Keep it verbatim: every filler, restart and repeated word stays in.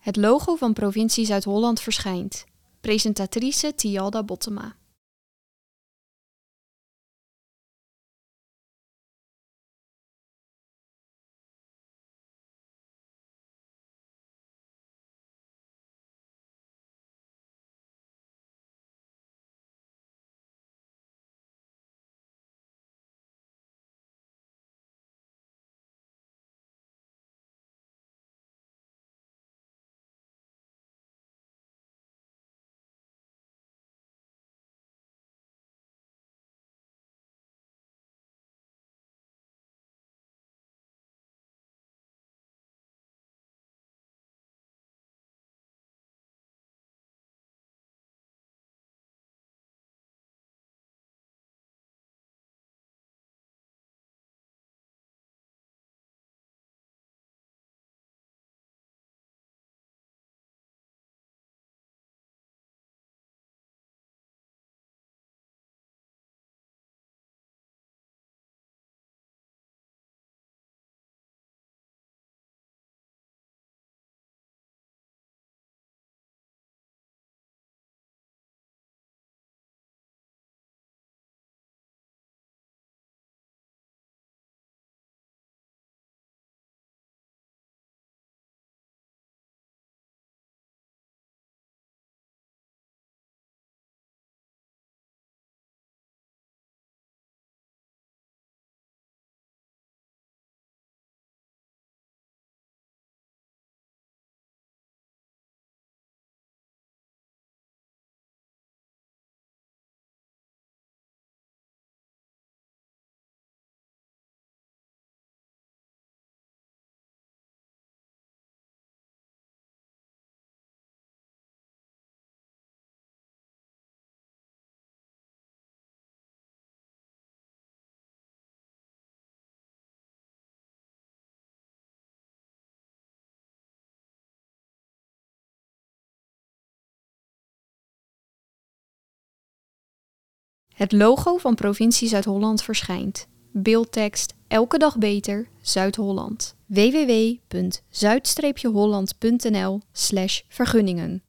Het logo van provincie Zuid-Holland verschijnt. Presentatrice Tialda Bottema. Het logo van provincie Zuid-Holland verschijnt. Beeldtekst: elke dag beter, Zuid-Holland. w w w punt zuid holland punt n l slash vergunningen